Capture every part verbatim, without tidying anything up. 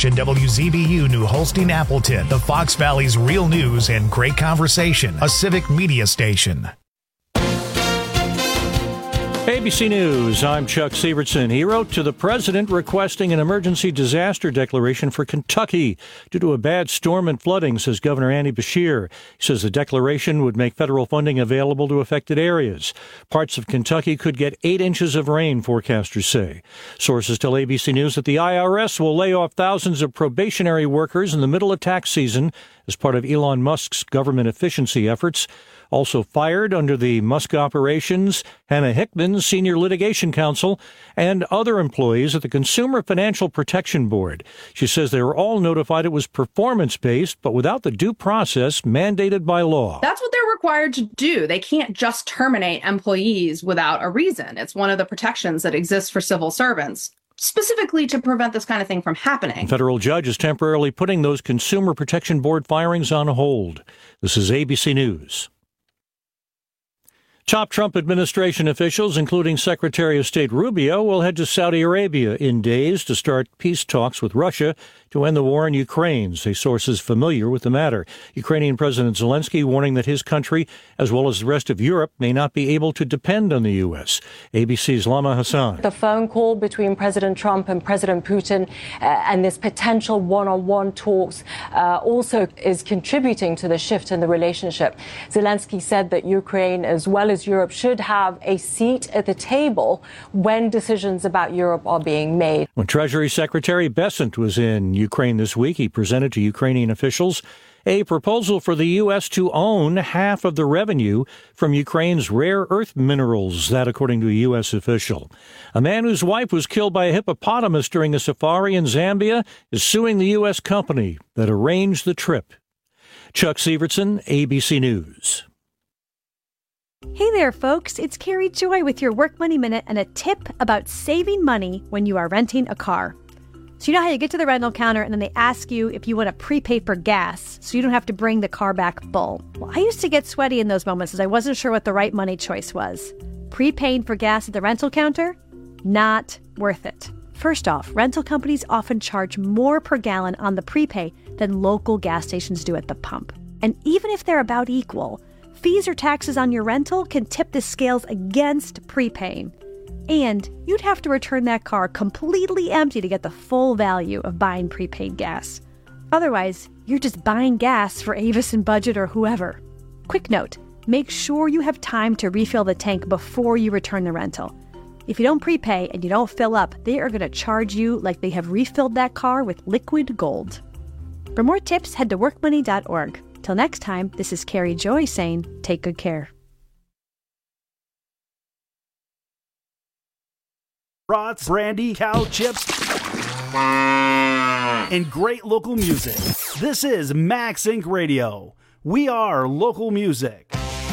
station W Z B U New Holstein Appleton, the Fox Valley's real news and great conversation, a civic media station. A B C News, I'm Chuck Sievertson. He wrote to the president requesting an emergency disaster declaration for Kentucky due to a bad storm and flooding, says Governor Andy Beshear. He says the declaration would make federal funding available to affected areas. Parts of Kentucky could get eight inches of rain, forecasters say. Sources tell A B C News that the I R S will lay off thousands of probationary workers in the middle of tax season as part of Elon Musk's government efficiency efforts. Also fired under the Musk operations, Hannah Hickman, senior litigation counsel, and other employees at the Consumer Financial Protection Board. She says they were all notified it was performance-based, but without the due process mandated by law. That's what they're required to do. They can't just terminate employees without a reason. It's one of the protections that exists for civil servants, specifically to prevent this kind of thing from happening. A federal judge is temporarily putting those Consumer Protection Board firings on hold. This is A B C News. Top Trump administration officials, including Secretary of State Rubio, will head to Saudi Arabia in days to start peace talks with Russia to end the war in Ukraine, say sources familiar with the matter. Ukrainian President Zelensky warning that his country, as well as the rest of Europe, may not be able to depend on the U S. A B C's Lama Hassan. The phone call between President Trump and President Putin uh, and this potential one-on-one talks uh, also is contributing to the shift in the relationship. Zelensky said that Ukraine, as well as Europe, should have a seat at the table when decisions about Europe are being made. When Treasury Secretary Bessent was in Ukraine this week, he presented to Ukrainian officials a proposal for the U S to own half of the revenue from Ukraine's rare earth minerals, that according to a U S official. A man whose wife was killed by a hippopotamus during a safari in Zambia is suing the U S company that arranged the trip. Chuck Sievertson, A B C News. Hey there, folks. It's Carrie Joy with your Work Money Minute and a tip about saving money when you are renting a car. So you know how you get to the rental counter and then they ask you if you want to prepay for gas so you don't have to bring the car back full. Well, I used to get sweaty in those moments as I wasn't sure what the right money choice was. Prepaying for gas at the rental counter? Not worth it. First off, rental companies often charge more per gallon on the prepay than local gas stations do at the pump. And even if they're about equal, fees or taxes on your rental can tip the scales against prepaying. And you'd have to return that car completely empty to get the full value of buying prepaid gas. Otherwise, you're just buying gas for Avis and Budget or whoever. Quick note, make sure you have time to refill the tank before you return the rental. If you don't prepay and you don't fill up, they are going to charge you like they have refilled that car with liquid gold. For more tips, head to work money dot org. Till next time, this is Carrie Joy saying, take good care. Brats, brandy, cow chips, and great local music. This is Max Inc Radio. We are local music.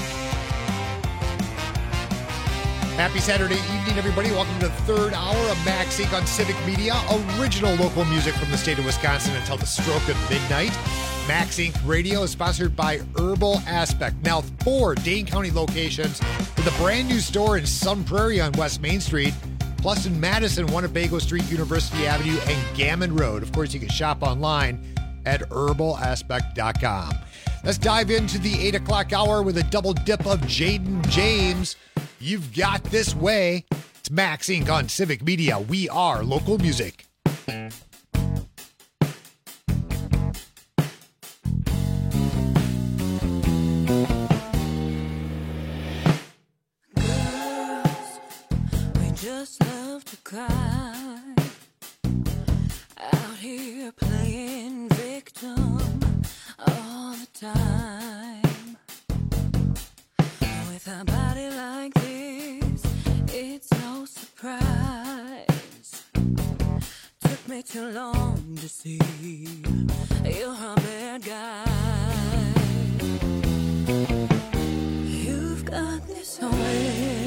Happy Saturday evening, everybody. Welcome to the third hour of Max Inc on Civic Media. Original local music from the state of Wisconsin until the stroke of midnight. Max Inc Radio is sponsored by Herbal Aspect. Now four Dane County locations with a brand new store in Sun Prairie on West Main Street, plus in Madison, Winnebago Street, University Avenue, and Gammon Road. Of course, you can shop online at herbal aspect dot com. Let's dive into the eight o'clock hour with a double dip of Jaden James. You've got this way. It's Max Inc on Civic Media. We are local music. Just love to cry, out here playing victim all the time. With a body like this, it's no surprise. Took me too long to see you're a bad guy. You've got this way.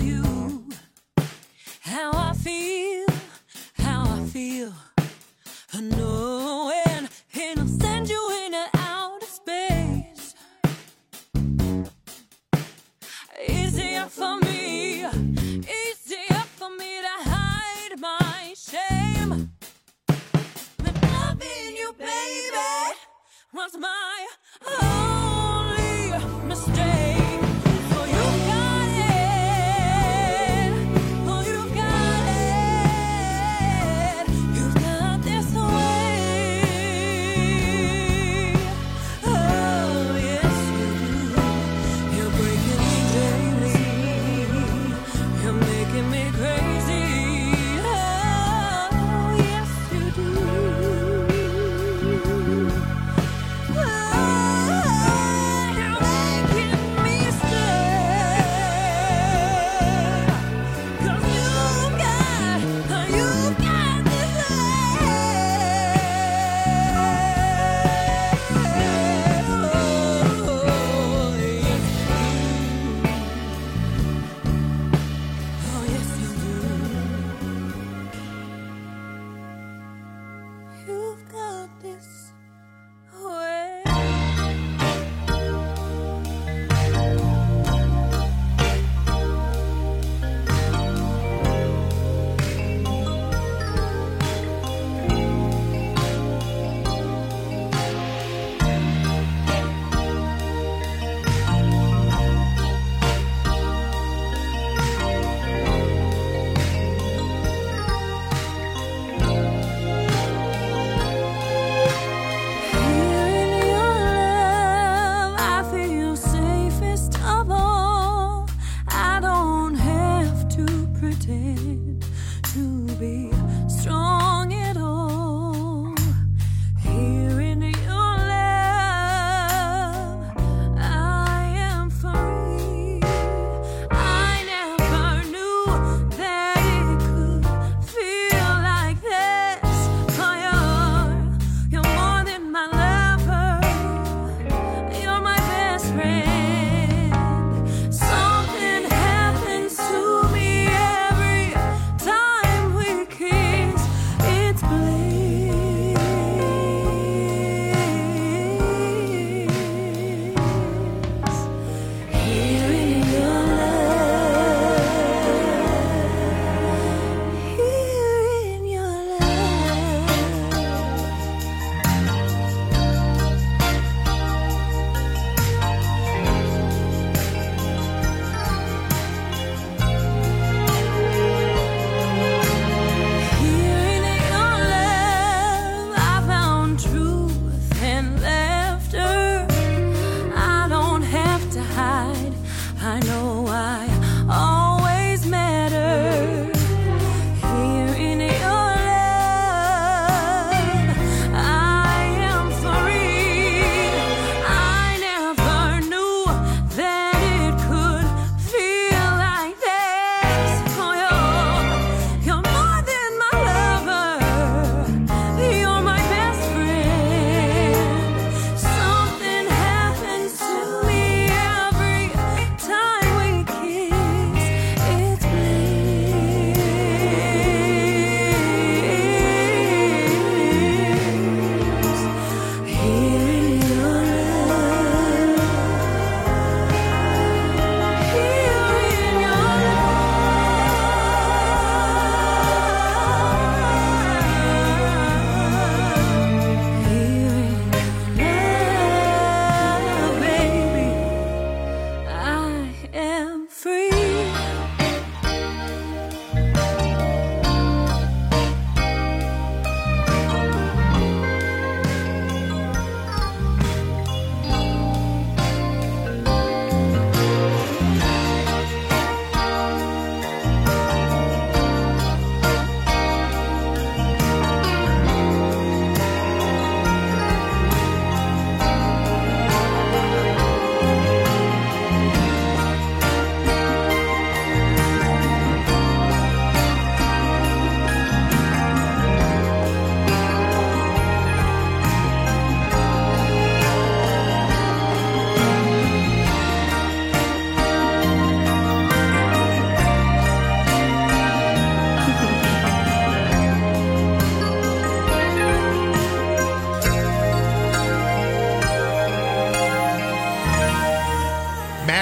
you. How I feel, how I feel. Knowing he'll send you into outer space. Easier for me, easier for me to hide my shame. But loving you, baby, was my only mistake. So you got it, oh you got it. You've got this way. Oh yes you do. You're breaking me daily. You're making me crazy. Oh yes you do. Oh, you're making me stay. 'Cause you've got, you've got this oh yes you do. You've got this way. Here in your love, I feel safest of all. I don't have to pretend to be strong at all. Here in your love, I am free. I never knew that it could feel like this. Oh, you're, you're more than my lover. You're my best friend. Something happens to me every time we kiss.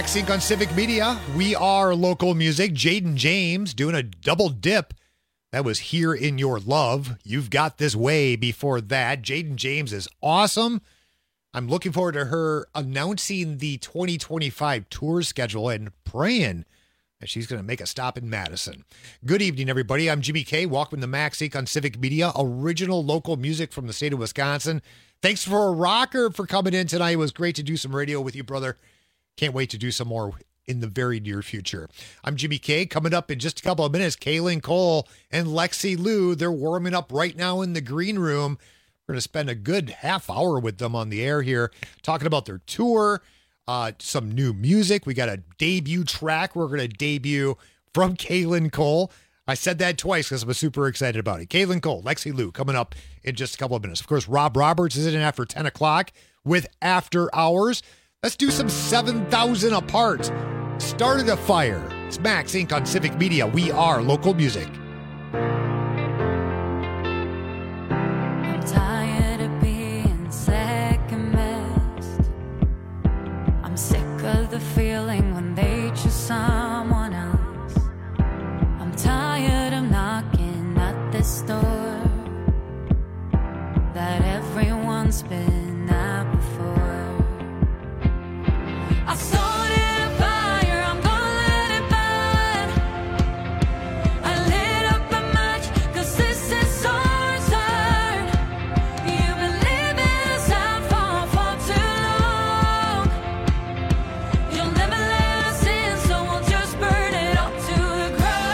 MaxSync on Civic Media. We are local music. Jaden James doing a double dip. That was Here in Your Love. You've Got This Way before that. Jaden James is awesome. I'm looking forward to her announcing the twenty twenty-five tour schedule and praying that she's going to make a stop in Madison. Good evening, everybody. I'm Jimmy K. Welcome to MaxSync on Civic Media, original local music from the state of Wisconsin. Thanks for a rocker for coming in tonight. It was great to do some radio with you, brother. Can't wait to do some more in the very near future. I'm Jimmy K. Coming up in just a couple of minutes, Kaylin Cole and Lexi Lou. They're warming up right now in the green room. We're going to spend a good half hour with them on the air here, talking about their tour, uh, some new music. We got a debut track we're going to debut from Kaylin Cole. I said that twice because I'm super excited about it. Kaylin Cole, Lexi Lou, coming up in just a couple of minutes. Of course, Rob Roberts is in after ten o'clock with After Hours. Let's do some seven thousand Apart. Started a Fire. It's MaxSync on Civic Media. We are local music. I'm tired of being second best. I'm sick of the feeling when they choose someone else. I'm tired of knocking at this door that everyone's been at before. I started a fire, I'm gonna let it burn. I lit up a match, 'cause this is our turn. You've been living us out for far too long. You'll never let us in, so we'll just burn it up to the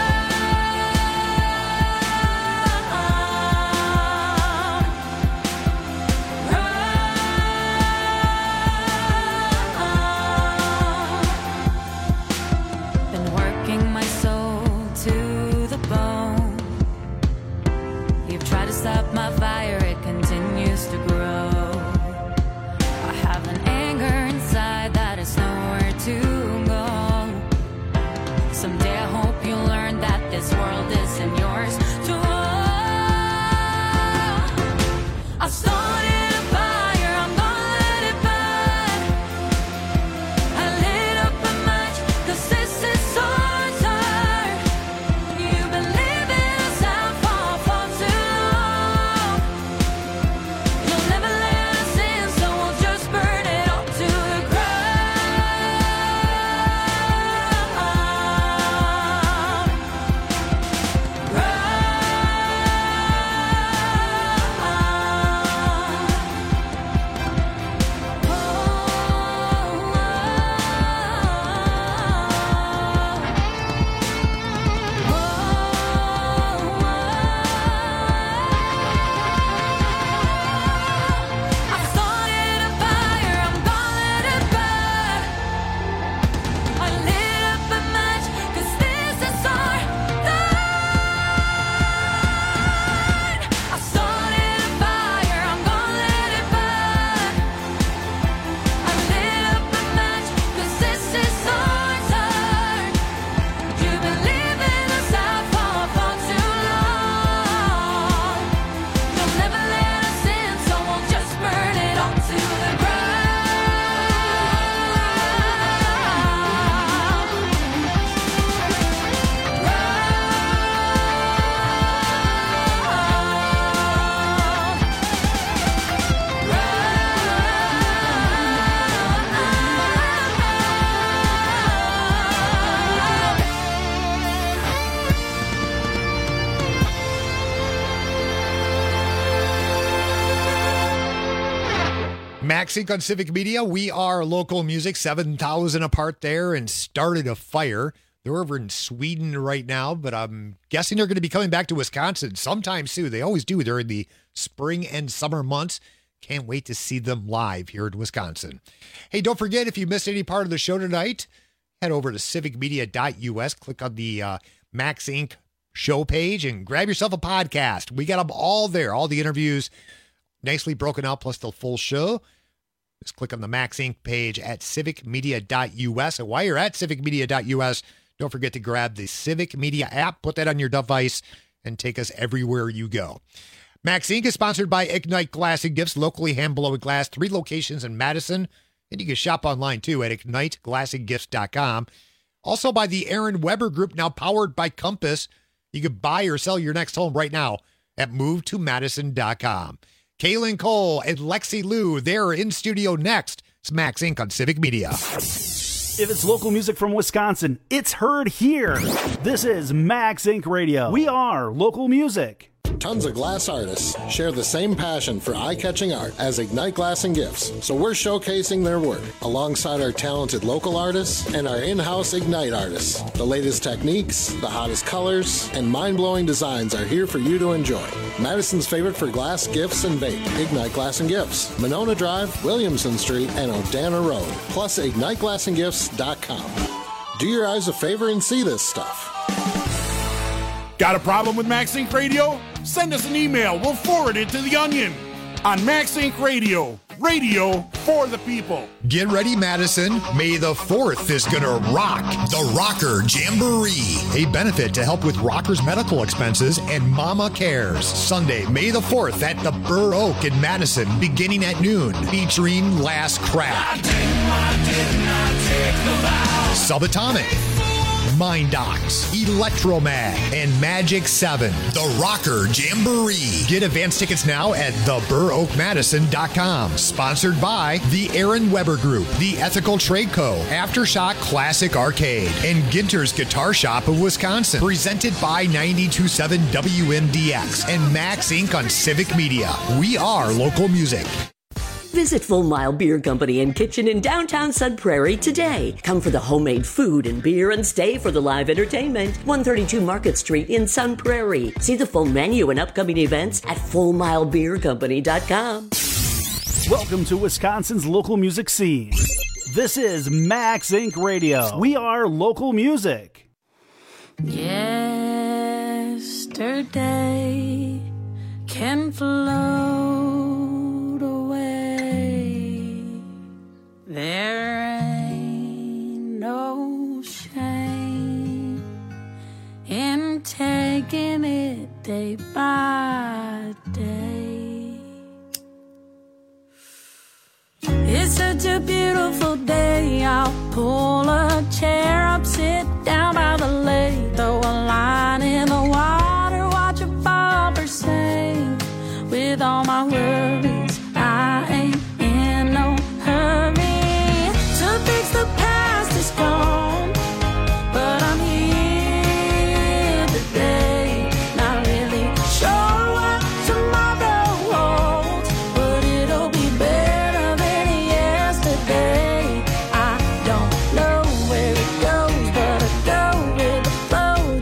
Been working my soul to the bone. You've tried to stop my fire, it continues to grow. I have an anger inside that is nowhere to go. Someday I hope you'll learn that this world isn't yours to own. I started a fire, I'm gonna let it burn. I lit up a match, 'cause this is our turn. You've been living us out for far too long. You'll never let us in, so we'll just burn it up to the I started a fire, I'm gonna let it burn. I lit up a match, 'cause this is our turn. I started a fire, I'm gonna let it burn. I lit up a match, 'cause this is our turn. You've been living us out for far too long. You'll never let us in, so we'll just burn it all to the MaxSync on Civic Media. We are local music. seven thousand Apart there and Started a Fire. They're over in Sweden right now, but I'm guessing they're going to be coming back to Wisconsin sometime soon. They always do during the spring and summer months. Can't wait to see them live here in Wisconsin. Hey, don't forget, if you missed any part of the show tonight, head over to civic media dot u s, click on the uh, MaxSync show page, and grab yourself a podcast. We got them all there, all the interviews nicely broken out, plus the full show. Just click on the MaxSync page at civic media dot u s. And while you're at civic media dot u s, don't forget to grab the Civic Media app, put that on your device, and take us everywhere you go. MaxSync is sponsored by Ignite Glass and Gifts, locally hand-blown glass, three locations in Madison And you can shop online too at ignite glass and gifts dot com. Also by the Aaron Weber Group, now powered by Compass. You can buy or sell your next home right now at move to madison dot com. Kaylin Cole and Lexi Liu, they're in studio next. It's Max Incorporated on Civic Media. If it's local music from Wisconsin, it's heard here. This is Max Incorporated. Radio. We are local music. Tons of glass artists share the same passion for eye-catching art as Ignite Glass and Gifts, so we're showcasing their work alongside our talented local artists and our in-house Ignite artists. The latest techniques, the hottest colors, and mind-blowing designs are here for you to enjoy. Madison's favorite for glass, gifts, and vape, Ignite Glass and Gifts, Monona Drive, Williamson Street, and Odana Road, plus ignite glass and gifts dot com. Do your eyes a favor and see this stuff. Got a problem with Max Inc Radio? Send us an email. We'll forward it to The Onion on Max Inc Radio. Radio for the people. Get ready, Madison. May the fourth is going to rock the Rocker Jamboree, a benefit to help with rockers' medical expenses and Mama Cares. Sunday, May the fourth at the Burr Oak in Madison, beginning at noon, featuring Last Craft, Subatomic, Mind Docs, Electromag, and Magic seven. The Rocker Jamboree. Get advance tickets now at the burr oak madison dot com. Sponsored by the Aaron Weber Group, the Ethical Trade Co., Aftershock Classic Arcade, and Ginter's Guitar Shop of Wisconsin. Presented by ninety-two point seven W M D X and Max Incorporated on Civic Media. We are local music. Visit Full Mile Beer Company and Kitchen in downtown Sun Prairie today. Come for the homemade food and beer and stay for the live entertainment. one thirty-two Market Street in Sun Prairie. See the full menu and upcoming events at full mile beer company dot com. Welcome to Wisconsin's local music scene. This is Max Incorporated. Radio. We are local music. Yesterday can float away. There ain't no shame in taking it day by day. It's such a beautiful day. I'll pull a chair up, sit down by the lake, throw a line in the water, watch a bobber sing. With all my worries, I ain't in no hurry to fix the past is gone, but I'm here today, not really sure what tomorrow holds, but it'll be better than yesterday. I don't know where it goes, but I go with the flow,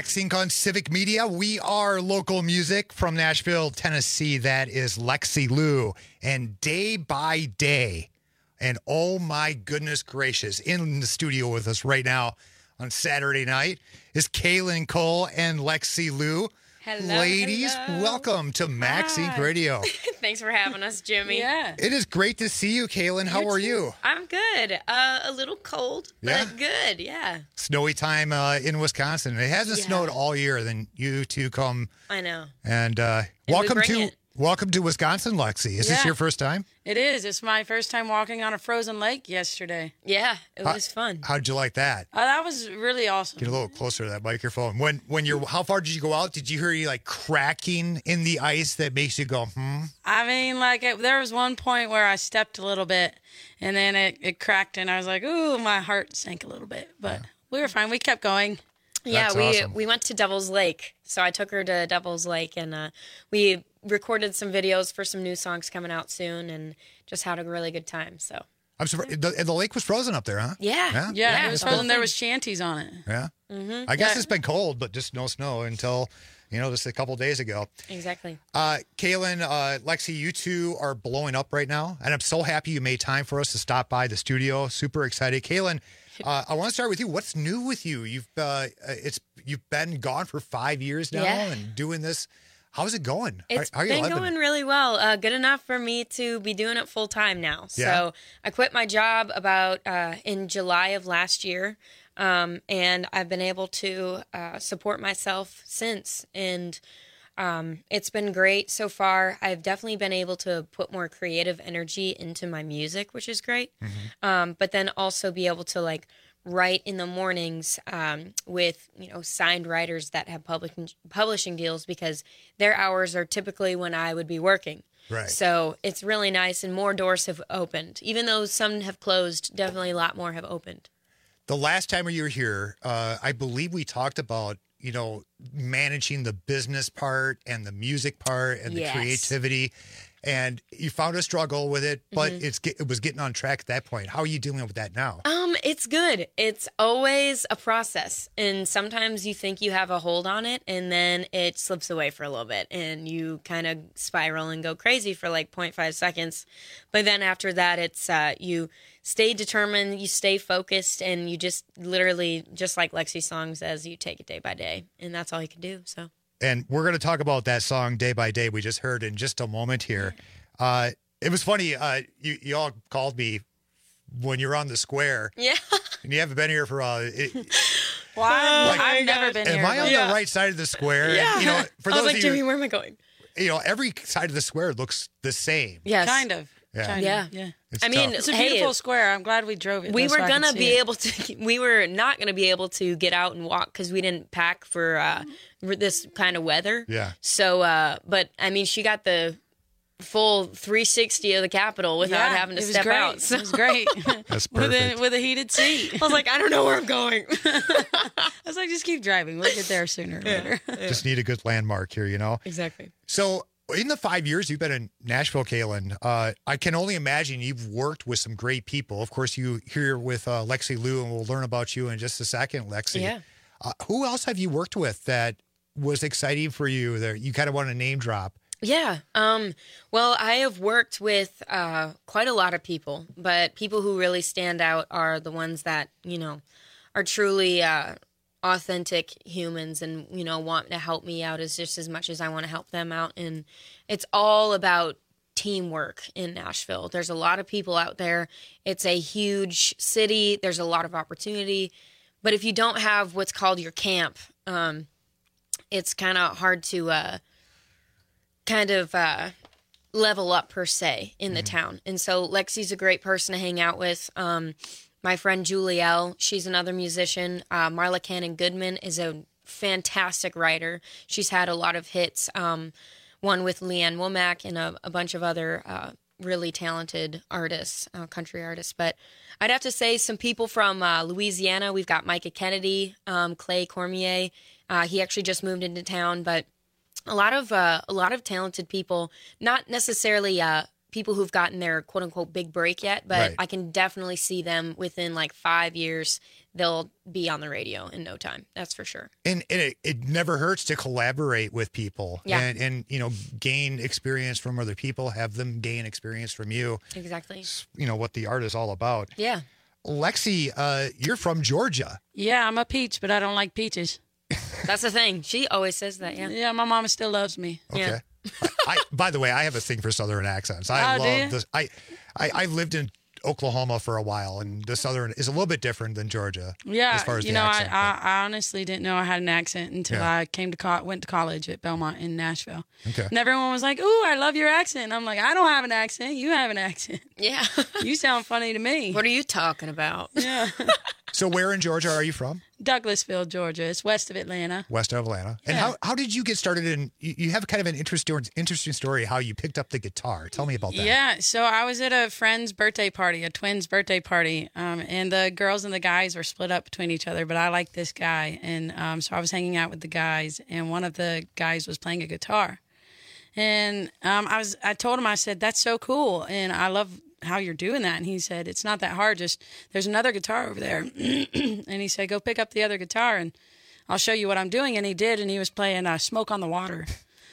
MaxInc on Civic Media. We are local music from Nashville, Tennessee. That is Lexi Lou. And Day by Day. And oh my goodness gracious, in the studio with us right now on Saturday night is Kaylin Cole and Lexi Lou. Hello, Ladies, hello. welcome to MaxInc Radio. Thanks for having us, Jimmy. Yeah. It is great to see you, Kaylin. How You are too. you? I'm good. Uh, a little cold, Yeah? but good. Yeah. Snowy time uh, in Wisconsin. It hasn't Yeah. snowed all year. Then you two come I know. and, uh, And we welcome bring to it. welcome to Wisconsin, Lexi. Is this Yeah. your first time? It is. It's my first time walking on a frozen lake yesterday. Yeah, it How- was fun. How'd you like that? Uh, that was really awesome. Get a little closer to that microphone. When when you're how far did you go out? Did you hear you like cracking in the ice that makes you go hmm? I mean, like, it, there was one point where I stepped a little bit, and then it, it cracked, and I was like, ooh, my heart sank a little bit. But we were fine. We kept going. Yeah, That's we awesome. we went to Devil's Lake. So I took her to Devil's Lake, and uh, we recorded some videos for some new songs coming out soon, and just had a really good time. So I'm surprised. The, and the lake was frozen up there, huh? yeah, Yeah? Yeah, it it was the whole frozen. There thing. was shanties on it. Yeah. Mhm. I guess Yeah. it's been cold, but just no snow until you know just a couple days ago. Exactly. Uh, Kaylin, uh, Lexi, you two are blowing up right now, and I'm so happy you made time for us to stop by the studio. Super excited, Kaylin. Uh, I want to start with you. What's new with you? You've uh, it's you've been gone for five years now Yeah. and doing this. How's it going? It's how, how are you been living? going really well. Uh, good enough for me to be doing it full time now. Yeah. So I quit my job about uh, in July of last year, um, and I've been able to uh, support myself since. And um, it's been great so far. I've definitely been able to put more creative energy into my music, which is great. Um, but then also be able to like write in the mornings um, with you know signed writers that have public publishing deals because their hours are typically when I would be working. Right. So it's really nice, and more doors have opened. Even though some have closed, definitely a lot more have opened. The last time you were here, uh, I believe we talked about, you know, managing the business part and the music part and the Yes. creativity. And you found a struggle with it, but Mhm. it's get- it was getting on track at that point. How are you dealing with that now? Um, it's good. It's always a process. And sometimes you think you have a hold on it and then it slips away for a little bit and you kind of spiral and go crazy for like zero point five seconds. But then after that, it's uh, you stay determined, you stay focused, and you just literally, just like Lexi's song says, you take it day by day. And that's all you can do. So. And we're going to talk about that song Day by Day we just heard in just a moment here. Uh, it was funny. Uh, you, you all called me when you're on the square. Yeah. And you haven't been here for uh, it, Well, I've, Like, I've never been am here. I on but- the right side of the square? Yeah. You know, for I was those like, of Jimmy, you, where am I going? you know, every side of the square looks the same. Yes. Kind of. Yeah. Kind Yeah. Of. Yeah. It's I mean, tough. It's a hey, beautiful square. I'm glad we drove it. We though, were so I could gonna see be it. able to. We were not gonna be able to get out and walk because we didn't pack for uh, this kind of weather. Yeah. So, uh, but I mean, she got the full three sixty of the Capitol without Yeah, having to it was step great. out. So It was great. That's with perfect. a with a heated seat. I was like, I don't know where I'm going. I was like, just keep driving. We'll get there sooner or later. Just need a good landmark here, you know? Exactly. So, in the five years you've been in Nashville, Kaylin, uh, I can only imagine you've worked with some great people. Of course, you here with uh, Lexi Lou, and we'll learn about you in just a second, Lexi. Yeah. Uh, who else have you worked with that was exciting for you that you kind of want to name drop? Yeah. Um, well, I have worked with uh, quite a lot of people, but people who really stand out are the ones that, you know, are truly uh, authentic humans and, you know, want to help me out as just as much as I want to help them out. And it's all about teamwork in Nashville. There's a lot of people out there. It's a huge city. There's a lot of opportunity. But if you don't have what's called your camp, um, it's kind of hard to uh, kind of uh, level up per se in the Mm-hmm. town. And so Lexi's a great person to hang out with. Um, my friend Julie L, she's another musician. Uh, Marla Cannon Goodman is a fantastic writer. She's had a lot of hits, um, one with Leanne Womack and a, a bunch of other uh, really talented artists, uh, country artists. But I'd have to say some people from uh, Louisiana. We've got Micah Kennedy, um, Clay Cormier. Uh, he actually just moved into town, but a lot of uh, a lot of talented people, not necessarily uh, people who've gotten their quote unquote big break yet, but Right. I can definitely see them within like five years they'll be on the radio in no time. That's for sure. And, and it, it never hurts to collaborate with people Yeah. and, and, you know, gain experience from other people, have them gain experience from you. Exactly. It's, you know, what the art is all about. Yeah. Lexi, uh, you're from Georgia. Yeah, I'm a peach, but I don't like peaches. That's the thing. She always says that, yeah. Yeah, my mama still loves me. Okay. Yeah. I, I, by the way, I have a thing for Southern accents. I Oh, do you? love this. I, I, I lived in Oklahoma for a while, and the Southern is a little bit different than Georgia. Yeah, as far as you the know, accent. I, I, I honestly didn't know I had an accent until Yeah. I came to co- went to college at Belmont in Nashville. Okay. And everyone was like, "Ooh, I love your accent." And I'm like, "I don't have an accent. You have an accent. Yeah. You sound funny to me." What are you talking about? Yeah. So where in Georgia are you from? Douglasville, Georgia. It's west of Atlanta. West of Atlanta. And Yeah. how, how did you get started in, you, you have kind of an interesting, interesting story how you picked up the guitar. Tell me about that. Yeah, so I was at a friend's birthday party, a twins' birthday party, um, and the girls and the guys were split up between each other, but I liked this guy, and um, so I was hanging out with the guys, and one of the guys was playing a guitar, and um, I was, I told him, I said, "That's so cool, and I love how you're doing that," and he said, "It's not that hard, just there's another guitar over there," and he said, "Go pick up the other guitar, and I'll show you what I'm doing," and he did, and he was playing uh, "Smoke on the Water."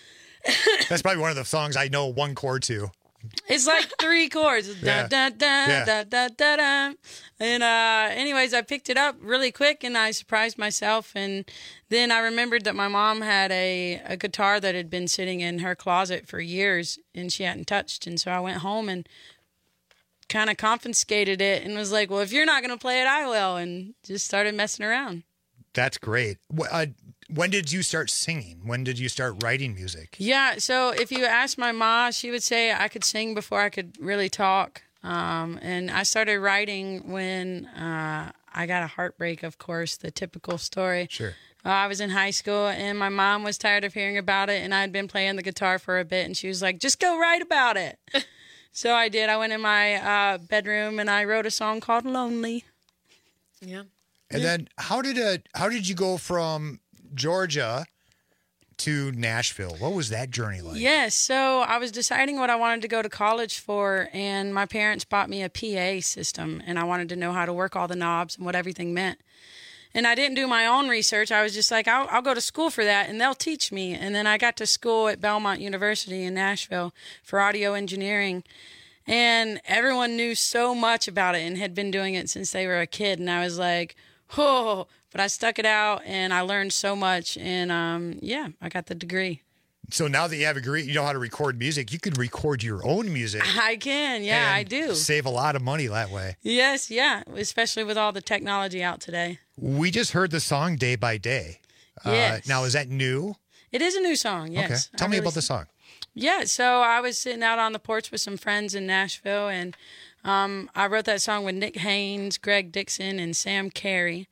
That's probably one of the songs I know one chord to. It's like three chords. Yeah. Da, da, da, Yeah. da, da, da, da. And uh, anyways, I picked it up really quick and I surprised myself. And then I remembered that my mom had a, a guitar that had been sitting in her closet for years and she hadn't touched. And so I went home and kind of confiscated it and was like, well, if you're not going to play it, I will. And just started messing around. That's great. Wh- Uh, when did you start singing? When did you start writing music? Yeah, so if you ask my ma, she would say I could sing before I could really talk. Um, and I started writing when uh, I got a heartbreak, of course, the typical story. Sure. Uh, I was in high school, and my mom was tired of hearing about it, and I'd been playing the guitar for a bit, and she was like, just go write about it. So I did. I went in my uh, bedroom, and I wrote a song called Lonely. Yeah. And then how did uh how did you go from Georgia to Nashville? What was that journey like? Yes, so I was deciding what I wanted to go to college for, and my parents bought me a P A system, and I wanted to know how to work all the knobs and what everything meant. And I didn't do my own research. I was just like, I'll, I'll go to school for that, and they'll teach me. And then I got to school at Belmont University in Nashville for audio engineering, and everyone knew so much about it and had been doing it since they were a kid. And I was like, oh, but I stuck it out and I learned so much. And um, yeah, I got the degree. So now that you have a degree, you know how to record music, you can record your own music. I can. Yeah, I and do. Save a lot of money that way. Yes, yeah, especially with all the technology out today. We just heard the song Day by Day. Yes. Uh, now, is that new? It is a new song, yes. Okay. Tell I me really- about the song. Yeah, so I was sitting out on the porch with some friends in Nashville, and um, I wrote that song with Nick Haynes, Greg Dixon, and Sam Carey.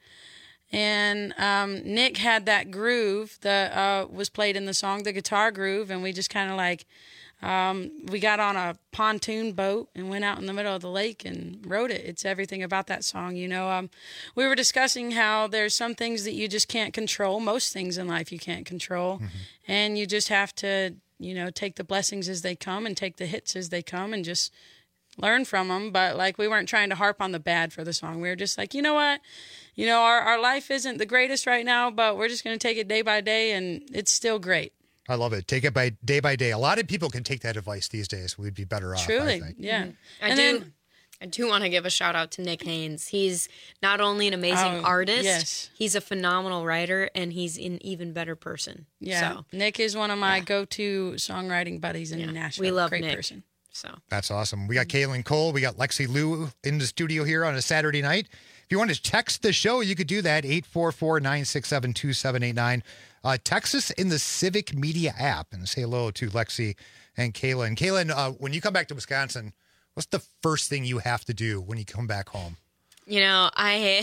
And um, Nick had that groove that uh, was played in the song, the guitar groove, and we just kind of like, um, we got on a pontoon boat and went out in the middle of the lake and wrote it. It's everything about that song, you know. Um, we were discussing how there's some things that you just can't control. Most things in life you can't control. And you just have to, you know, take the blessings as they come and take the hits as they come and just learn from them. But like, we weren't trying to harp on the bad for the song. We were just like, you know what? You know, our, our life isn't the greatest right now, but we're just going to take it day by day, and it's still great. I love it. Take it by day by day. A lot of people can take that advice these days. We'd be better off. Truly, I think. yeah. Mhm. I And do. then- I do want to give a shout out to Nick Haynes. He's not only an amazing Oh, artist, yes. he's a phenomenal writer, and he's an even better person. Yeah, So Nick is one of my go-to songwriting buddies in Nashville. we love Great Nick. person. So That's awesome. We got Kaylin Cole. We got Lexi Lou in the studio here on a Saturday night. If you want to text the show, you could do that, eight four four, nine six seven, two seven eight nine. Uh, text us in the Civic Media app and say hello to Lexi and Kaylin. Kaylin, uh, when you come back to Wisconsin, what's the first thing you have to do when you come back home? You know, I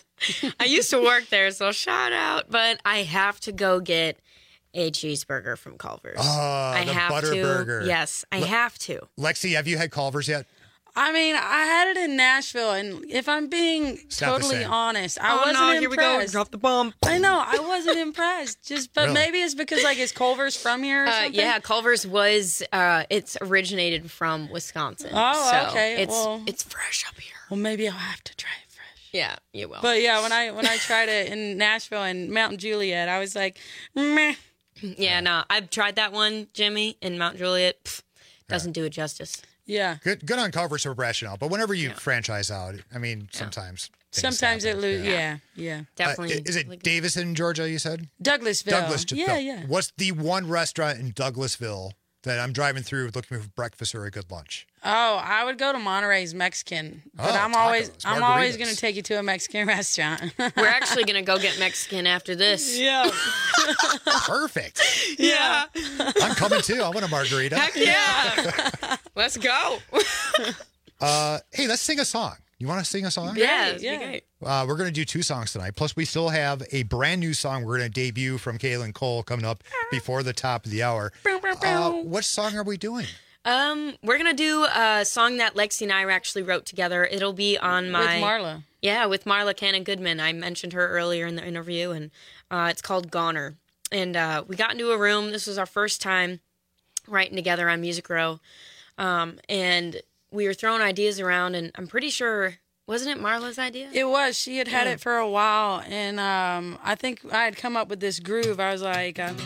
I used to work there, so shout out, but I have to go get a cheeseburger from Culver's. Oh, I the have butter to. burger. Yes, I Le- have to. Lexi, have you had Culver's yet? I mean, I had it in Nashville, and if I'm being It's not the totally same. honest, I Oh, wasn't no, impressed. here we go. Drop the bomb. I know, I wasn't impressed. Just, but Really? maybe it's because like is Culver's from here or Uh, something? yeah, Culver's was uh, it's originated from Wisconsin. Oh, so okay. It's Well- it's fresh up here. Well, maybe I'll have to try it fresh. Yeah, you will. But yeah, when I when I tried it in Nashville and Mount Juliet, I was like, meh. Yeah, no, I've tried that one, Jimmy, in Mount Juliet. Pff, doesn't do it justice. Yeah. Good good on cover for rationale, but whenever you yeah. franchise out, I mean, sometimes. Sometimes happen. it loses. Yeah. yeah, yeah. Definitely. Uh, is it Davison, Georgia, you said? Douglasville. Douglasville. Yeah, yeah. What's the one restaurant in Douglasville that I'm driving through looking for breakfast or a good lunch? Oh, I would go to Monterey's Mexican, but oh, I'm tacos, always I'm margaritas. always going to take you to a Mexican restaurant. We're actually going to go get Mexican after this. Yeah. Perfect. Yeah. I'm coming too. I want a margarita. Heck yeah. Let's go. uh, hey, let's sing a song. You want to sing a song? Yeah, yeah. Great. Uh, we're going to do two songs tonight. Plus, we still have a brand new song we're going to debut from Kaylin Cole coming up before the top of the hour. Uh, what song are we doing? Um, we're going to do a song that Lexi and I actually wrote together. It'll be on my... With Marla. Yeah, with Marla Cannon Goodman. I mentioned her earlier in the interview, and uh, it's called Goner. And uh, we got into a room. This was our first time writing together on Music Row. Um, and... we were throwing ideas around, and I'm pretty sure, wasn't it Marla's idea? It was. She had had yeah. it for a while, and um, I think I had come up with this groove. I was like, uh,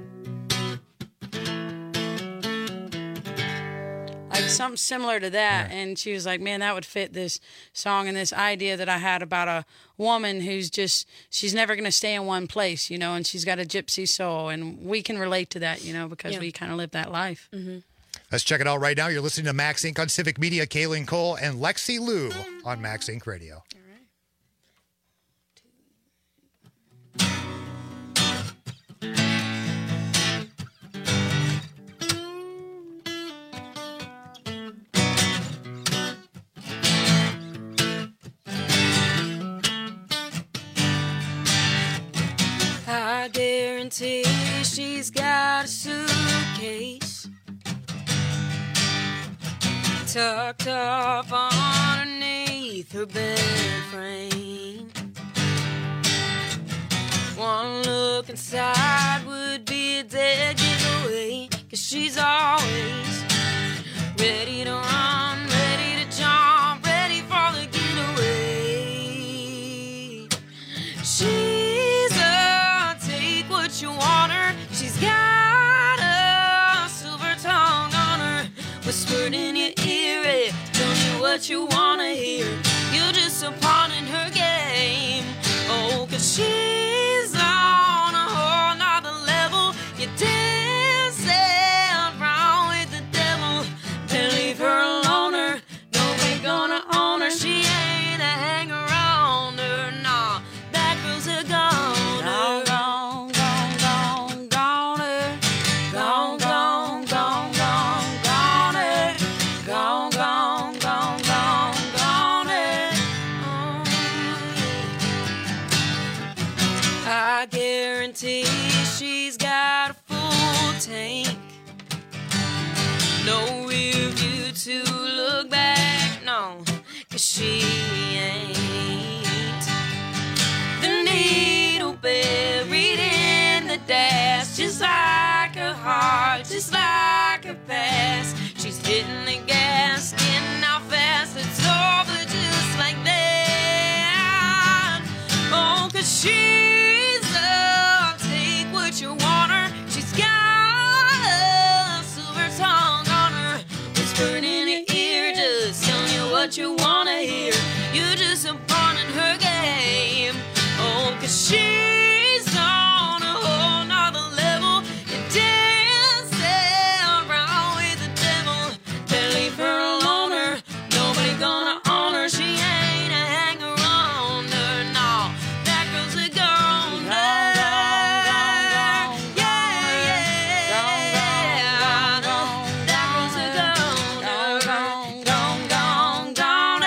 like something similar to that, yeah. and she was like, man, that would fit this song and this idea that I had about a woman who's just, she's never going to stay in one place, you know, and she's got a gypsy soul, and we can relate to that, you know, because yeah. we kind of live that life. Mm-hmm. Let's check it out right now. You're listening to Max Incorporated on Civic Media. Kaylin Cole and Lexi Lou on Max Incorporated Radio. I guarantee she's got a suitcase tucked up underneath her bed frame. One look inside would be a dead giveaway, 'cause she's always ready to run, ready to jump, ready for the getaway. She's a take what you want her. She's got a silver tongue on her, whispered in your ear, tell you what you wanna hear. You're just a pawn in her game. Oh, 'cause she's on a whole nother level. You're dancing around with the devil. Don't leave her alone, nobody gonna own her. She ain't a hanger-oner, nah. That girl's a goner. Gone, gone, gone, goner. Gone, gone, gone, gone, goner. Gone, gone, gone, gone, goner. Oh, I guarantee she's got a full tank. No rear view to look back, no, 'cause she ain't. The needle buried in the dash, just like her heart, just like her past. She's hitting the gas, getting out fast, it's over just like that. Oh, 'cause she's a take what you want her. She's got a silver tongue on her, whispered in your ear, just telling you what you wanna hear. You're just a pawn in her game. Oh, 'cause she's on a whole nother level. You're dancing around with the devil. Don't leave her alone, nobody gonna own her. She ain't a hanger-oner, no. That girl's a goner. Yeah, yeah. That girl's a goner. Gone, gone, gone.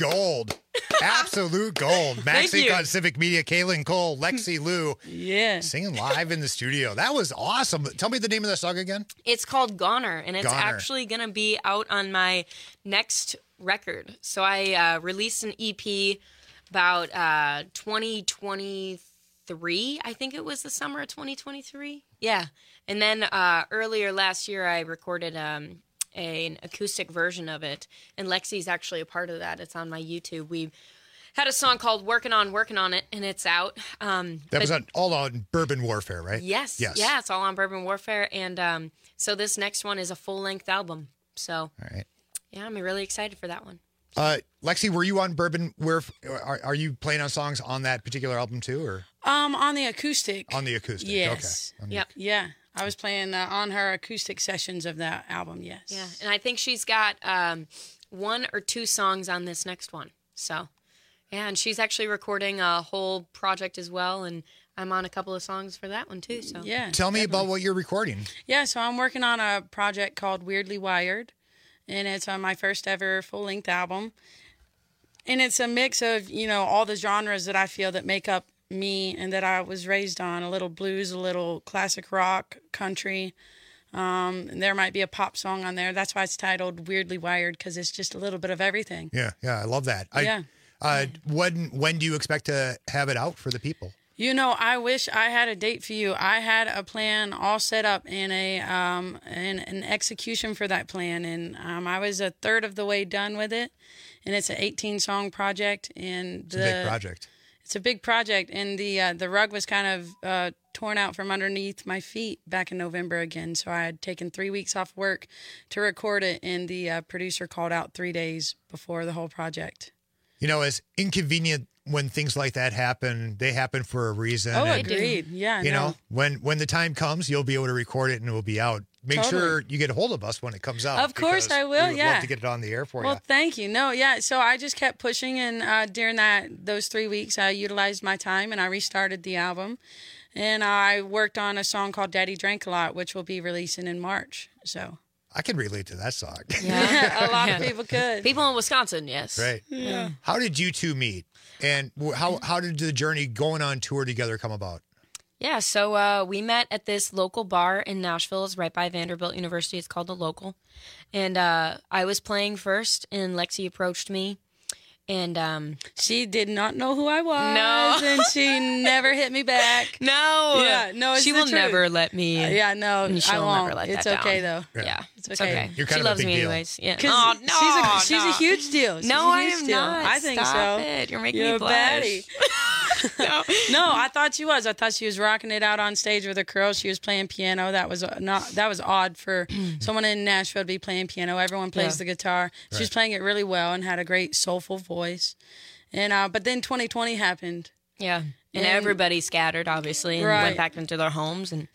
gold. Absolute gold. Thank Maxink you. on Civic Media. Kaylin Cole, Lexi Lou. Yeah. Singing live in the studio. That was awesome. Tell me the name of that song again. It's called Goner, and it's Goner. actually going to be out on my next record. So I uh, released an E P about uh, twenty twenty-three. I think it was the summer of twenty twenty-three. Yeah. And then uh, earlier last year, I recorded um, a, an acoustic version of it, and Lexi's actually a part of that. It's on my YouTube. We had a song called Working On, Working On It, and it's out. Um, That but- was on, all on Bourbon Warfare, right? Yes. Yes. Yeah, it's all on Bourbon Warfare. And um, so this next one is a full-length album. So, All right. yeah, I'm really excited for that one. Uh, Lexi, were you on Bourbon Warfare? Are, are you playing on songs on that particular album too, or Um, on the acoustic. on the acoustic? Yes. Okay. On the- Yep. Yeah. I was playing uh, on her acoustic sessions of that album, yes. Yeah, and I think she's got um, one or two songs on this next one. So, yeah, and she's actually recording a whole project as well, and I'm on a couple of songs for that one too. So, Yeah. Tell me about what you're recording. Yeah, so I'm working on a project called Weirdly Wired, and it's on my first ever full-length album. And it's a mix of, you know, all the genres that I feel that make up me and that I was raised on, a little blues, a little classic rock, country. Um, and there might be a pop song on there. That's why it's titled Weirdly Wired, because it's just a little bit of everything. Yeah, yeah, I love that. I, Yeah. Uh, when when do you expect to have it out for the people? You know, I wish I had a date for you. I had a plan all set up and a um and an execution for that plan, and um, I was a third of the way done with it. And it's an eighteen song project, and It's the, a big project. It's a big project, and the uh, the rug was kind of uh, torn out from underneath my feet back in November again. So I had taken three weeks off work to record it, and the uh, producer called out three days before the whole project. You know, as inconvenient when things like that happen, they happen for a reason. Oh, and, agreed. Yeah, You no. know, when when the time comes, you'll be able to record it and it will be out. Make Totally. sure you get a hold of us when it comes out. Of course because I will, we would yeah. love to get it on the air for Well, you. thank you. No, yeah. So I just kept pushing, and uh, during that those three weeks, I utilized my time and I restarted the album, and I worked on a song called "Daddy Drank a Lot," which will be releasing in March. So I can relate to that song. yeah, a lot of Yeah. people could. people in Wisconsin, yes. Right. Yeah. How did you two meet? And wh- how how did the journey going on tour together come about? Yeah, so uh, we met at this local bar in Nashville. It's right by Vanderbilt University. It's called The Local. And uh, I was playing first, and Lexi approached me. And um, She did not know who I was. No. and she never hit me back. no, Yeah, no, it's she the will truth. never let me. Uh, yeah, no, and she'll I won't. never let It's that okay down. though. Yeah, It's it's okay. okay. You're kind she of a loves big me deal. anyways. Yeah. 'Cause Oh, no, she's a she's no. a huge deal. She's No, a I huge am deal. not. I think Stop so. it. You're making You're me a blush. baddie. no. No, I thought she was. I thought she was rocking it out on stage with her curls. She was playing piano. That was uh, not. That was odd for someone in Nashville to be playing piano. Everyone plays Yeah. the guitar. She was Right. playing it really well and had a great soulful voice. And uh, but then twenty twenty happened. Yeah. And, And- everybody scattered, obviously, and Right. went back into their homes. And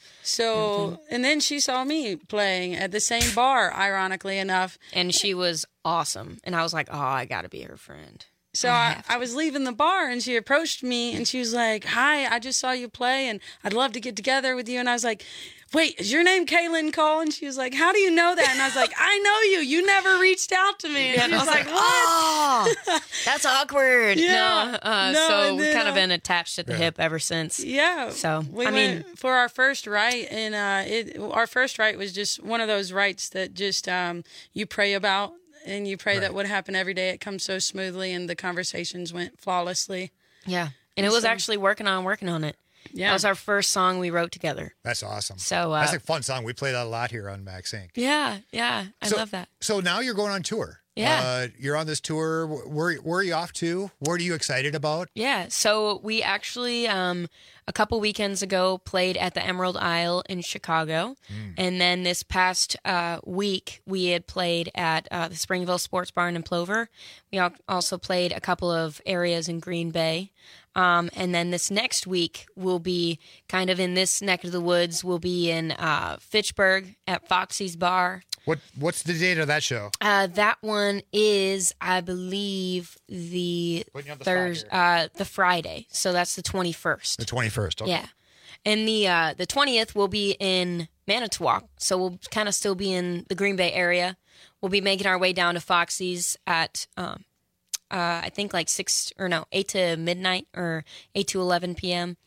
So and then she saw me playing at the same bar. Ironically enough, and she was awesome. And I was like, oh, I got to be her friend. So I, I was leaving the bar, and she approached me, and she was like, "Hi, I just saw you play, and I'd love to get together with you." And I was like, "Wait, is your name Kaylin Cole?" And she was like, "How do you know that?" And I was like, "I know you. You never reached out to me." And she I was was like, like, "What?" oh, that's awkward. Yeah. No, uh, No, so and we've then, kind of uh, been attached at the hip ever since. Yeah. So, we I went mean, for our first rite, and uh, it our first rite was just one of those rites that just um, you pray about. And you pray Right. that would happen every day. It comes so smoothly, and the conversations went flawlessly. yeah. And it was So- actually working on working on it. Yeah. That was our first song we wrote together. That's awesome. So, uh, That's a fun song. We play that a lot here on Max Inc. Yeah, yeah. I So- love that. So now you're going on tour. Yeah. Uh, you're on this tour. Where, where are you off to? What are you excited about? Yeah. So we actually, um, a couple weekends ago, played at the Emerald Isle in Chicago. Hmm. And then this past uh, week, we had played at uh, the Springville Sports Barn in Plover. We al- also played a couple of areas in Green Bay. Um, and then this next week, we'll be kind of in this neck of the woods. We'll be in uh, Fitchburg at Foxy's Bar. What What's the date of that show? Uh, that one is, I believe, the Putting you on the spot Thursday, uh, the Friday. So that's the twenty-first. The twenty-first. Okay. Yeah, and the uh, the twentieth will be in Manitowoc. So we'll kind of still be in the Green Bay area. We'll be making our way down to Foxy's at um, uh, I think like six or no, eight to midnight or eight to eleven p.m.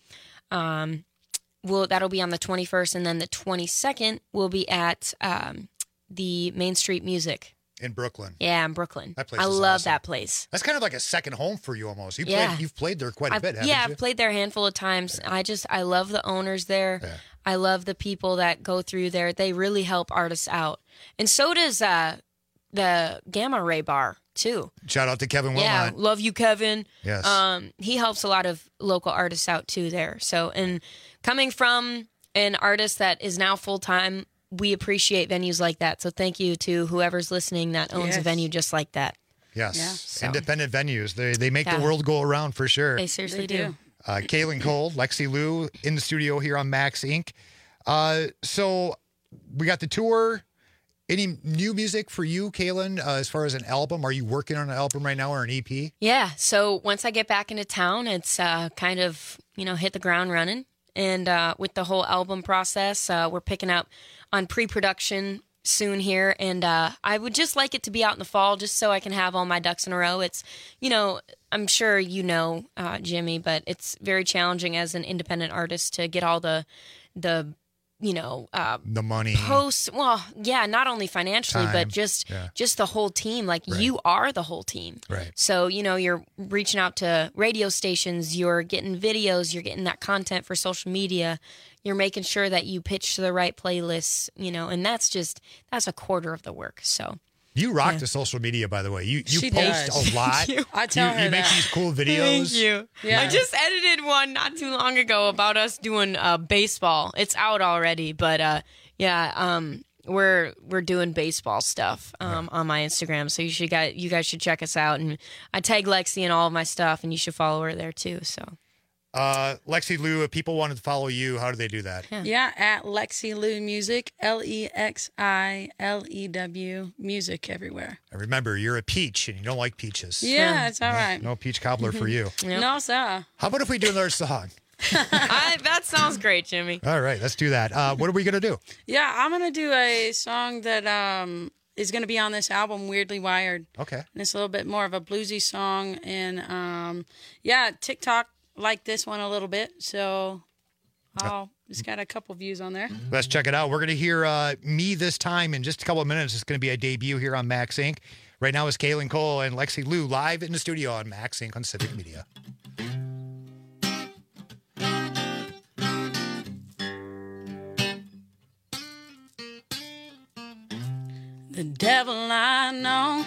Um, we'll, that'll be on the twenty-first, and then the twenty-second will be at um, the Main Street Music. In Brooklyn. Yeah, in Brooklyn. That place I is love awesome. that place. That's kind of like a second home for you almost. You Yeah. played, you've played there quite a I've- bit, haven't yeah, you? I've played there a handful of times. I just, I love the owners there. Yeah. I love the people that go through there. They really help artists out. And so does uh, the Gamma Ray Bar, too. Shout out to Kevin Wilmot. Yeah, love you, Kevin. Yes. Um, he helps a lot of local artists out, too, there. So, and coming from an artist that is now full-time, we appreciate venues like that. So thank you to whoever's listening that owns Yes. a venue just like that. Yes. Yeah, so- Independent venues. They they make Yeah. the world go around for sure. They seriously They do. do. Uh, Kaylin Cole, Lexi Lou in the studio here on Max Incorporated. Uh, so we got the tour. Any new music for you, Kaylin, uh, as far as an album? Are you working on an album right now or an E P? Yeah. So once I get back into town, it's uh, kind of, you know, hit the ground running. And uh, with the whole album process, uh, we're picking up on pre-production soon here. And uh, I would just like it to be out in the fall just so I can have all my ducks in a row. It's, you know, I'm sure you know, uh, Jimmy, but it's very challenging as an independent artist to get all the, the, you know, uh, The money. posts. Well, yeah, not only financially, Time. but just Yeah. just the whole team. Like Right. you are the whole team. Right. So, you know, you're reaching out to radio stations, you're getting videos, you're getting that content for social media, you're making sure that you pitch to the right playlists, you know, and that's just, that's a quarter of the work. So, You rock Yeah. the social media, by the way. You you She post does. a lot. Thank you. I tell you, her you make that. these cool videos. Thank you. Yeah. I just edited one not too long ago about us doing uh, baseball. It's out already, but uh, yeah, um, we're we're doing baseball stuff um, on my Instagram. So you should guys, you guys should check us out. And I tag Lexi in all of my stuff, and you should follow her there too. So Uh, Lexi Lou, if people wanted to follow you, how do they do that? Yeah. Yeah, at Lexi Lou Music, L E X I L E W, music everywhere. And remember, you're a peach and you don't like peaches. Yeah, it's all right. No peach cobbler for you. Yep. No, sir. How about if we do another song? I, that sounds great, Jimmy. All right, let's do that. Uh, what are we going to do? Yeah, I'm going to do a song that um, is going to be on this album, Weirdly Wired. Okay. And it's a little bit more of a bluesy song. And um, yeah, TikTok liked this one a little bit. So I'll, it's got a couple views on there. Let's check it out. We're going to hear uh, Me This Time in just a couple of minutes. It's going to be a debut here on Max Incorporated. Right now is Kaylin Cole and Lexi Lou live in the studio on Max Incorporated on Civic Media. The devil I know,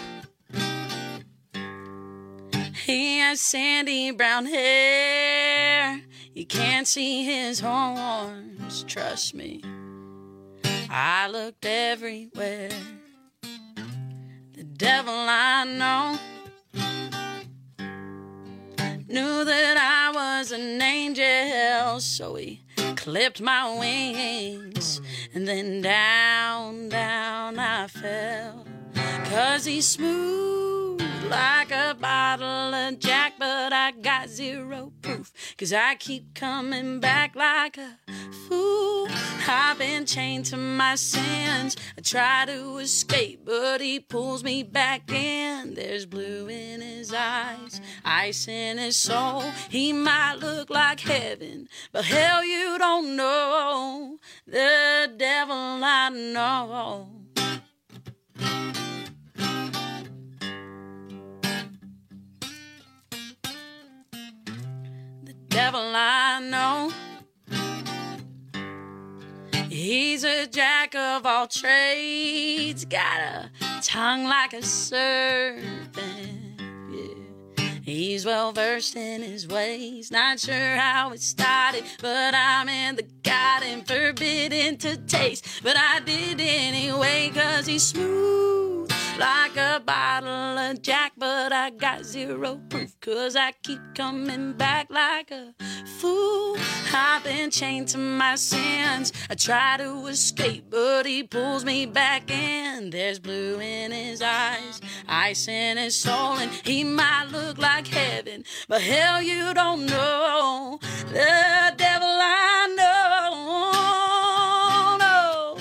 he has sandy brown hair. You can't see his horns, trust me. I looked everywhere. The devil I know knew that I was an angel, so he clipped my wings, and then down, down I fell. Cause he's smooth like a bottle of Jack, but I got zero proof. Cause I keep coming back like a fool. I've been chained to my sins. I try to escape, but he pulls me back in. There's blue in his eyes, ice in his soul. He might look like heaven, but hell, you don't know the devil I know. The devil I know, he's a jack of all trades, got a tongue like a serpent, yeah. He's well versed in his ways, not sure how it started, but I'm in the garden, forbidden to taste. But I did anyway, cause he's smooth like a bottle of Jack, but I got zero proof, cause I keep coming back like a fool. I've been chained to my sins. I try to escape, but he pulls me back in. There's blue in his eyes, ice in his soul, and he might look like heaven, but hell, you don't know the devil I know. No.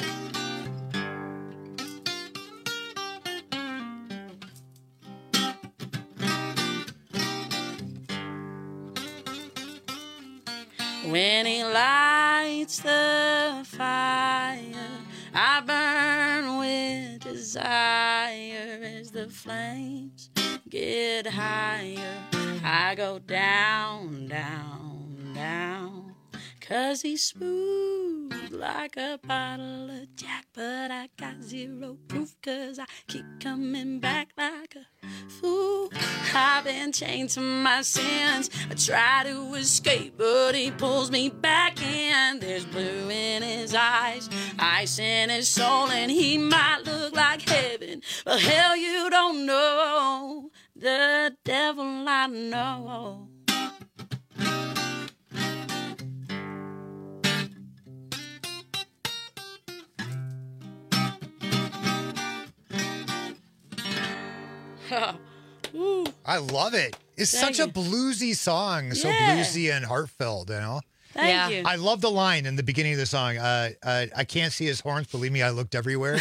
When he lights the fire, I burn with desire. As the flames get higher, I go down, down, down. 'Cause he's smooth like a bottle of Jack, but I got zero proof 'cause I keep coming back like a fool. I've been chained to my sins. I try to escape, but he pulls me back in. There's blue in his eyes, ice in his soul, and he might look like heaven, but hell, you don't know the devil I know. I love it. It's Thank such you. a bluesy song, so Yeah. bluesy and heartfelt, you know? Thank Yeah. you. I love the line in the beginning of the song. Uh, uh, I can't see his horns. Believe me, I looked everywhere.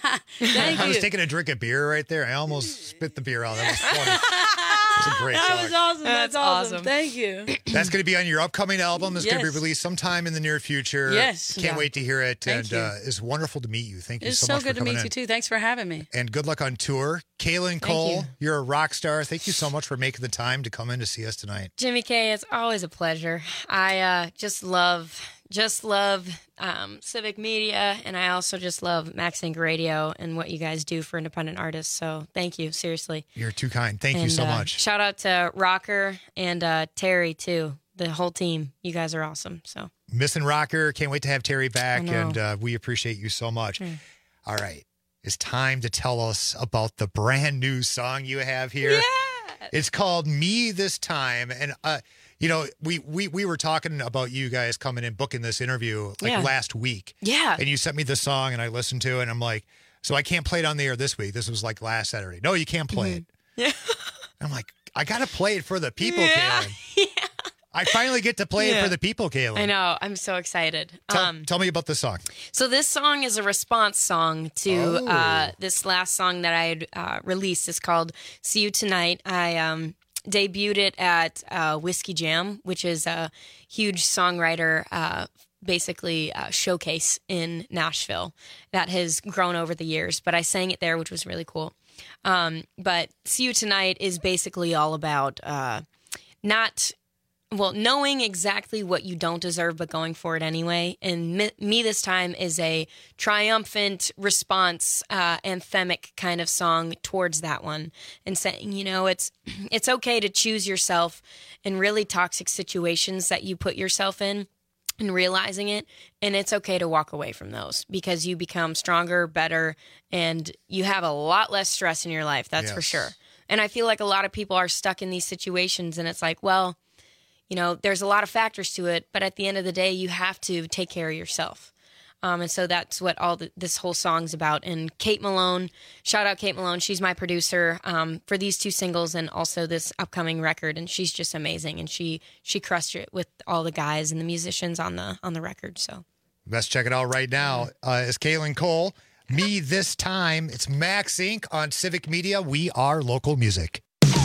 Thank I was you. taking a drink of beer right there. I almost spit the beer out. That was funny. It's a great That song. was awesome. That's, That's awesome. awesome. Thank you. That's going to be on your upcoming album. It's going to Yes. be released sometime in the near future. Yes. Can't Yeah. wait to hear it. Thank and you. Uh, it's wonderful to meet you. Thank you It's so, so much good for to coming meet in. you too. Thanks for having me. And good luck on tour. Kaylin Cole, you. you're a rock star. Thank you so much for making the time to come in to see us tonight. Jimmy K, it's always a pleasure. I uh, just love, just love um, Civic Media, and I also just love Max Inc Radio and what you guys do for independent artists. So thank you, seriously. You're too kind. Thank you And, so uh, much. Shout out to Rocker and uh, Terry too. The whole team. You guys are awesome. So Missing Rocker. Can't wait to have Terry back, I know. and uh, we appreciate you so much. Mm. All right. It's time to tell us about the brand new song you have here. yeah, It's called Me This Time. And, uh, you know, we, we, we were talking about you guys coming in, booking this interview like Yeah. last week. yeah. And you sent me the song and I listened to it and I'm like, so I can't play it on the air this week. This was like last Saturday. No, you can't play it. Yeah. And I'm like, I got to play it for the people, Yeah. Kaylin. I finally get to play it Yeah. for the people, Kaylin. I know. I'm so excited. Tell, um, tell me about the song. So this song is a response song to Oh. uh, this last song that I had uh, released. It's called "See You Tonight." I um, debuted it at uh, Whiskey Jam, which is a huge songwriter, uh, basically uh, showcase in Nashville that has grown over the years. But I sang it there, which was really cool. Um, but "See You Tonight" is basically all about uh, not. Well, knowing exactly what you don't deserve, but going for it anyway. And me, me this time is a triumphant response, uh, anthemic kind of song towards that one, and saying, you know, it's it's okay to choose yourself in really toxic situations that you put yourself in, and realizing it, and it's okay to walk away from those because you become stronger, better, and you have a lot less stress in your life. That's for Yes. sure. And I feel like a lot of people are stuck in these situations, and it's like, well. You know, there's a lot of factors to it, but at the end of the day, you have to take care of yourself. Um, and so that's what all the, this whole song's about. And Kate Malone, shout out Kate Malone. She's my producer um, for these two singles and also this upcoming record. And she's just amazing. And she she crushed it with all the guys and the musicians on the on the record. So Let's check it out right now. Uh, it's Kaylin Cole. Me This Time. It's Max Incorporated on Civic Media. We are local music.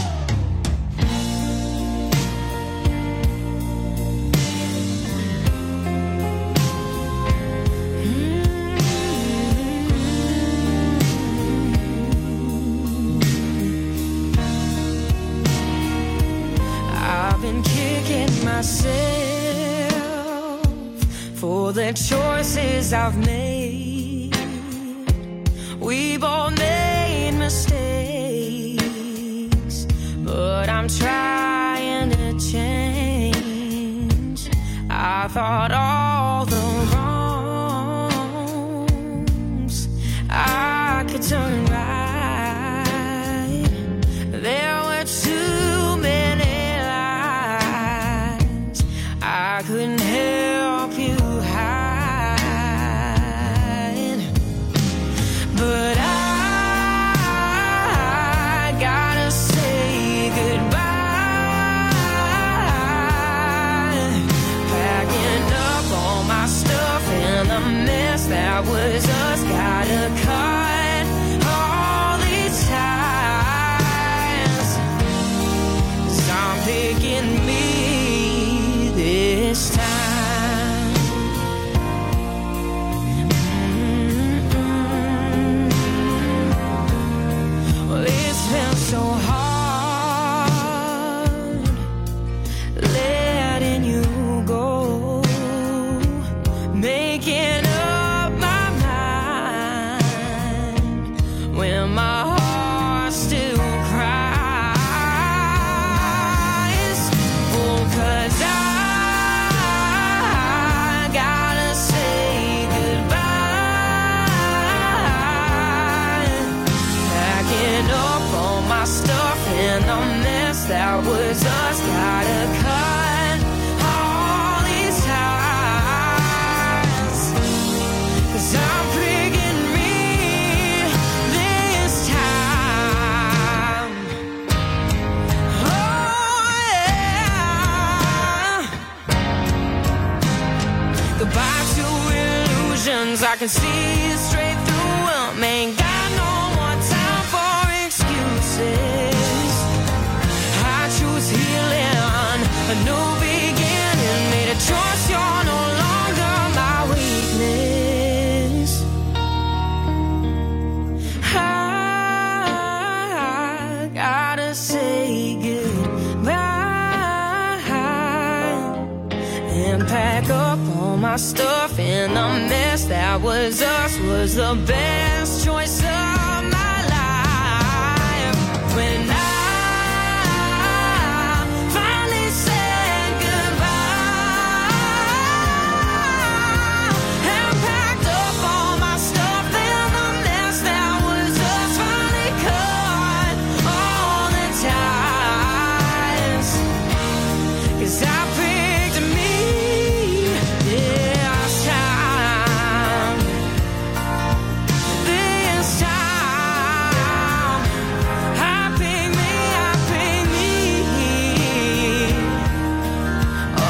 I've been kicking myself for the choices I've made. We both made mistakes, but I'm trying to change. I thought all the wrongs I could turn right. There were too many lies I couldn't help you hide. But I all my stuff and the mess that was us. Gotta cut all these ties, 'cause I'm picking me this time. Oh yeah. Goodbye to illusions, I can see straight through them. Ain't got no more time for excuses. I choose healing, a new beginning. Made a choice, you're no longer my weakness. I gotta say goodbye and pack up all my stuff, and the mess that was us was the best choice of my life. When I finally said goodbye and packed up all my stuff, and the mess that was us finally cut all the ties, 'cause I picked me this time. This time I picked me, I picked me. Oh,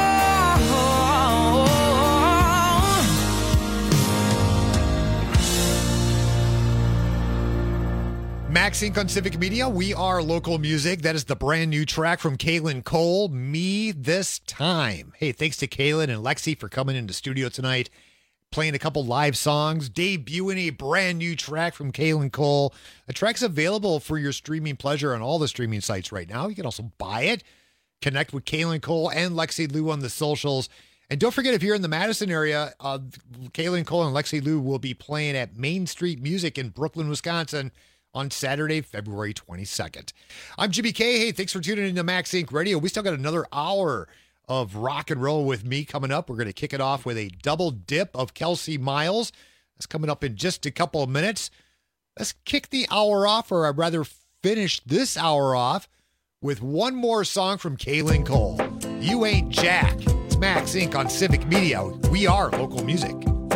MaxInc on Civic Media. We are local music. That is the brand new track from Kaylin Cole, Me This Time. Hey, thanks to Kaylin and Lexi for coming into studio tonight, playing a couple live songs, debuting a brand new track from Kaylin Cole. The track's available for your streaming pleasure on all the streaming sites right now. You can also buy it. Connect with Kaylin Cole and Lexi Lou on the socials. And don't forget, if you're in the Madison area, uh, Kaylin Cole and Lexi Lou will be playing at Main Street Music in Brooklyn, Wisconsin on Saturday, February twenty-second. I'm Jimmy K. Hey, thanks for tuning in to MaxInc Radio. We still got another hour of rock and roll with me coming up. We're going to kick it off with a double dip of Kelsey Miles. That's coming up in just a couple of minutes. Let's kick the hour off, or I'd rather finish this hour off with one more song from Kaylin Cole. You Ain't Jack. It's MaxInc on Civic Media. We are local music.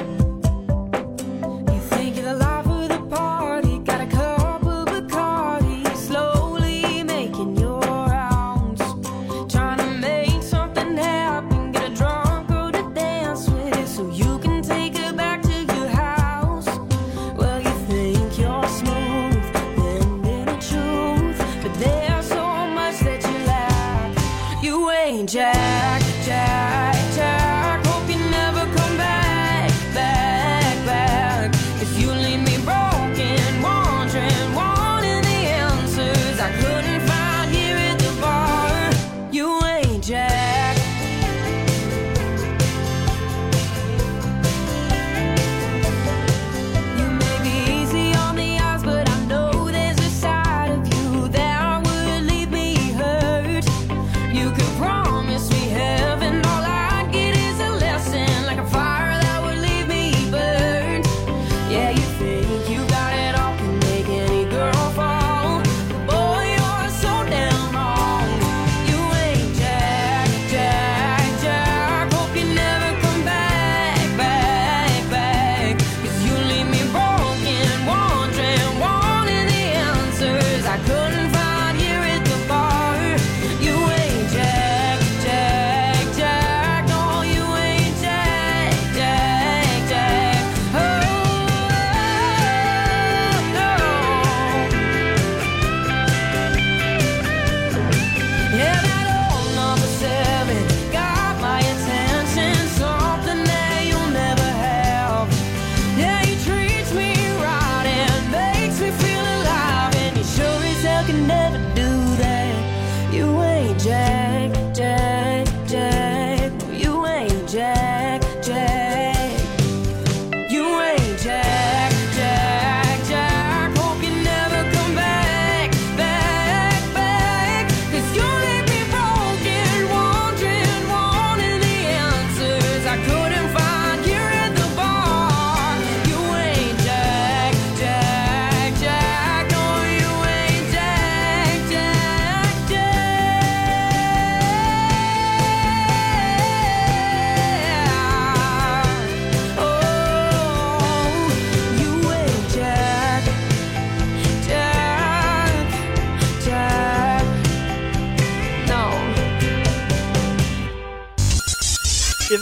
You think you're the life of the party, got a cup of Bacardi, slowly making your rounds, trying to make something happen, get a drunk girl to dance with so you can take her back to your house. Well, you think you're smooth, bending the truth, but there's so much that you lack. You ain't Jack, Jack, Jack. Hope you never come back, back, back. If you leave me broken, wandering, wanting the answers I couldn't find here at the bar. You ain't Jack. You may be easy on the eyes, but I know there's a side of you that would leave me hurt. You could promise me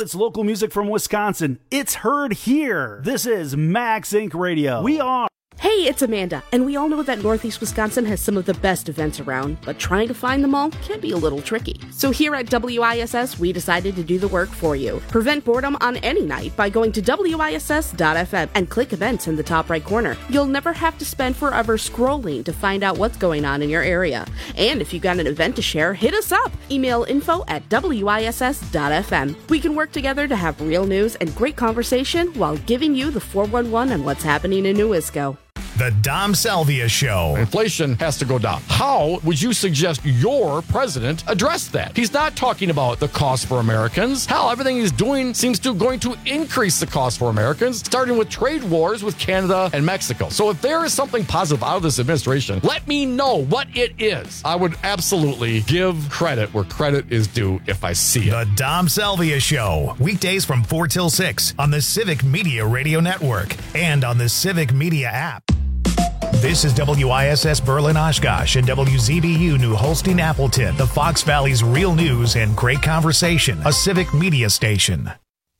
it's local music from Wisconsin, it's heard here. This is Max Inc Radio. We are. Hey, it's Amanda, and we all know that Northeast Wisconsin has some of the best events around, but trying to find them all can be a little tricky. So here at W I S S, we decided to do the work for you. Prevent boredom on any night by going to W I S S dot F M and click events in the top right corner. You'll never have to spend forever scrolling to find out what's going on in your area. And if you've got an event to share, hit us up. Email info at W I S S dot F M. We can work together to have real news and great conversation while giving you the four one one on what's happening in Newisco. The Dom Salvia Show. Inflation has to go down. How would you suggest your president address that? He's not talking about the cost for Americans. Hell, everything he's doing seems to going to increase the cost for Americans, starting with trade wars with Canada and Mexico. So if there is something positive out of this administration, let me know what it is. I would absolutely give credit where credit is due if I see it. The Dom Salvia Show. Weekdays from four till six on the Civic Media Radio Network and on the Civic Media app. This is W I S S Berlin Oshkosh and W Z B U New Holstein Appleton, the Fox Valley's real news and great conversation, a Civic Media station.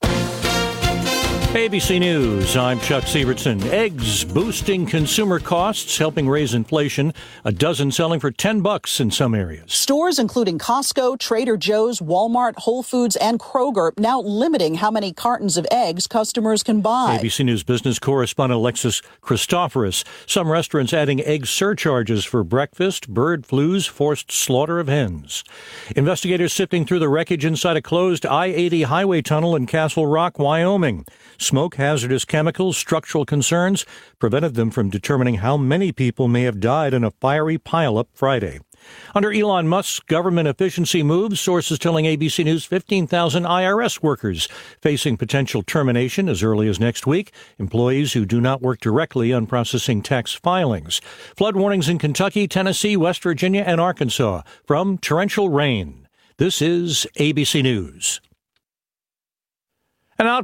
A B C News, I'm Chuck Sievertson. Eggs boosting consumer costs, helping raise inflation. A dozen selling for ten bucks in some areas. Stores including Costco, Trader Joe's, Walmart, Whole Foods, and Kroger now limiting how many cartons of eggs customers can buy. A B C News business correspondent Alexis Christoforous. Some restaurants adding egg surcharges for breakfast, bird flus, forced slaughter of hens. Investigators sifting through the wreckage inside a closed I eighty highway tunnel in Castle Rock, Wyoming. Smoke, hazardous chemicals, structural concerns prevented them from determining how many people may have died in a fiery pileup Friday. Under Elon Musk's government efficiency moves, sources telling A B C News fifteen thousand I R S workers facing potential termination as early as next week, employees who do not work directly on processing tax filings. Flood warnings in Kentucky, Tennessee, West Virginia, and Arkansas from torrential rain. This is A B C News.